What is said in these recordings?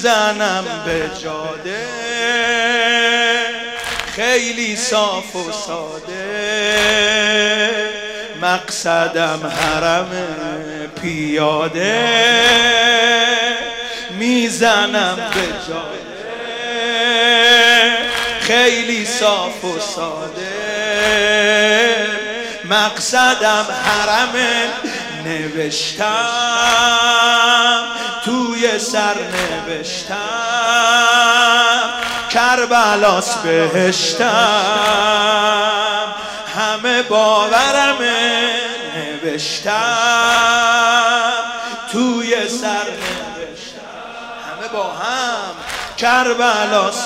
میزنم به جاده، خیلی صاف و ساده، مقصدم حرم پیاده، میزنم به جاده، خیلی صاف و ساده، مقصدم حرم. نوشتم توی سر نوشتم کربلاس بهشتم، همه باورمه. نوشتم توی سر نوشتم، همه با هم کربلاس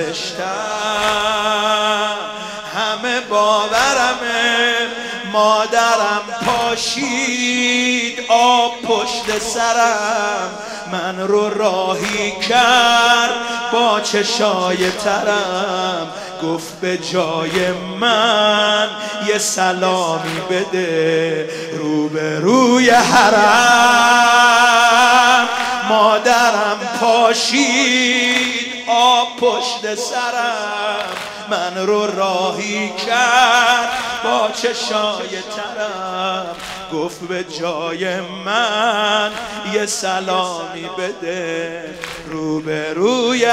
بهشتم، همه باورمه. مادرم پاشید آب پشت سرم، من رو راهی کرد با چشای ترم، گفت به جای من یه سلامی بده روبروی حرم. مادرم پاشید آب پشت سرم، من رو راهی کرد با چشای ترم، گفت به جای من یه سلامی بده روبروی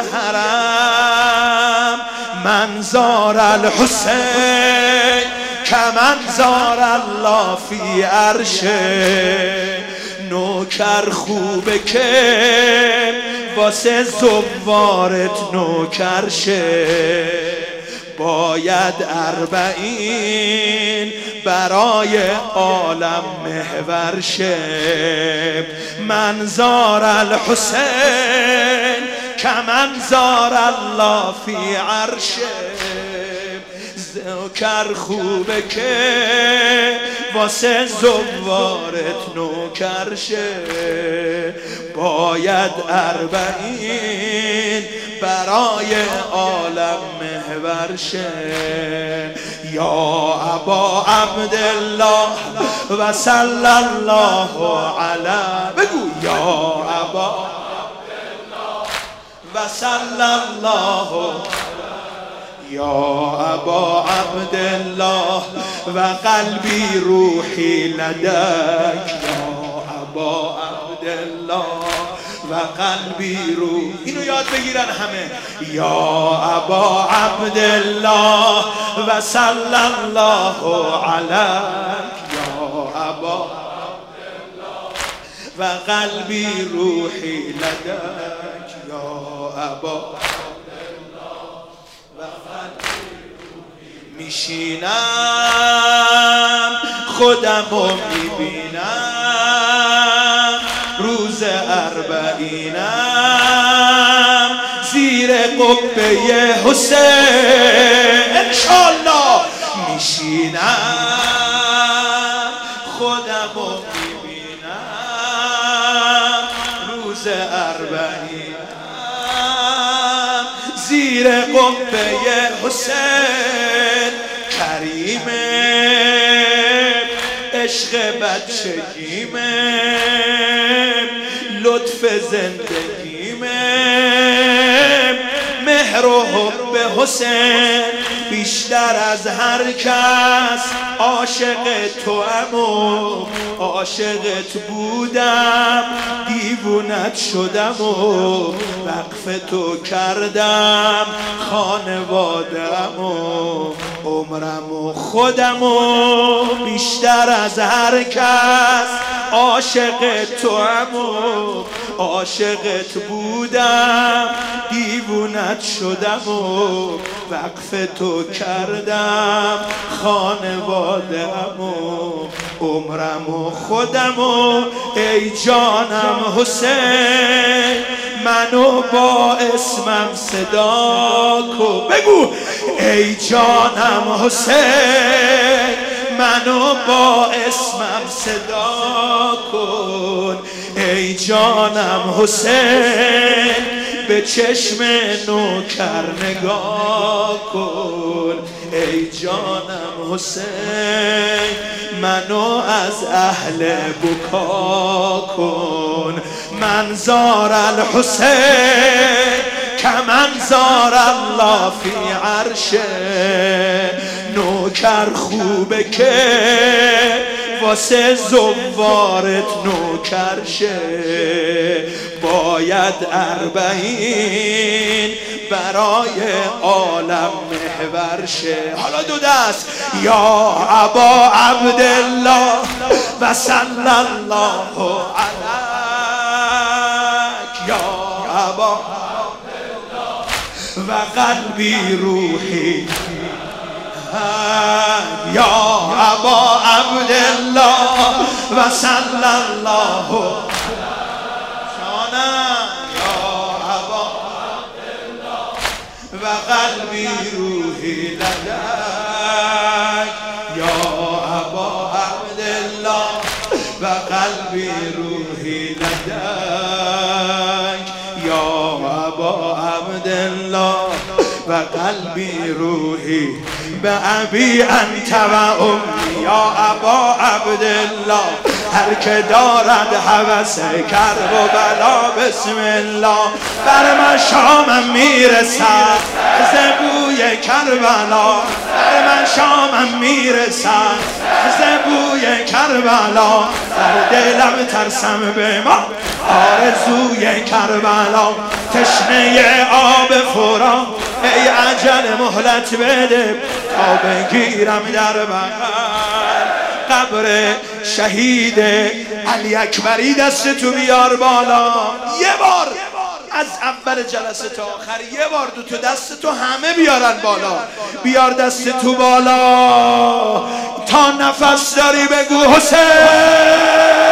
حرم. منظار الحسین کمنظار الله فی عرشه، نوکر خوبه که واسه زوارت نوکر شه، باید 40 برای عالم محور شه. منظار الحسین کمنظار الله فی عرشه، نوکر خوبه که واسه زوارت نوکر شه، باید 40 برای عالم محور شه. یا ابا عبدالله و صلی الله علیه، بگو یا ابا عبدالله و صلی الله، یا ابا عبدالله و قلبی روحی لدک، یا ابا عبدالله و قلبی روح. اینو یاد بگیرن همه. یا ابا عبدالله و صلی الله علیک، یا ابا عبدالله و قلبی روحی لدک، یا ابا میشینم خودمو میبینم روز 40 زیر قبه حسین انشالله. میشینم خودمو میبینم روز 40 زیر قبه حسین، کریمه عشق بچگیمه لطف زندگیمه، مهر و حب حسین بیشتر از هر کس عاشق توام و عاشقت بودم، دیوونت شدم و وقف تو کردم، خانوادم و عمرم و خودم و بیشتر از هر کس عاشق توام و عاشقت بودم، دیوونت شدم و وقف تو کردم، خانوادم و عمرم و خودم و ای جانم حسین منو با اسمم صدا کن، بگو ای جانم حسین منو با اسمم صدا کن، ای جانم حسین به چشم نوکر نگاه کن، ای جانم حسین منو از اهل بکا کن، منظار الحسین کمنظار الله فی عرشه. نوکر خوبه که واسه زوارت نوکر شه، باید 40 برای عالم محور شه. حالا دو دست یا ابا عبدالله و صلی الله علیک، یا ابا و قلبی روحی، یا ابا عبدالله و صلی الله یا ابا و قلبی روحی لدیک، یا ابا عبدالله و قلبی روحی لدیک، یا ابا عبدالله و قلبی روحی به ابی انت و امی، یا ابا عبدالله. هر که دارد هوس کرب و بلا بسم الله، بر مشامم میرسد ز بوی کربلا، بر مشامم میرسد ز بوی کربلا، در دلم ترسم به ما آرزوی کربلا. تشنه آب فرات ای عجل مهلت بده تا بگیرم در بغل قبر شهید علی اکبری. دست تو بیار بالا یه بار، از اول جلسه تا آخر یه بار دو تا دست تو همه بیارن بالا. بیار دست تو بالا تا نفس داری بگو حسین.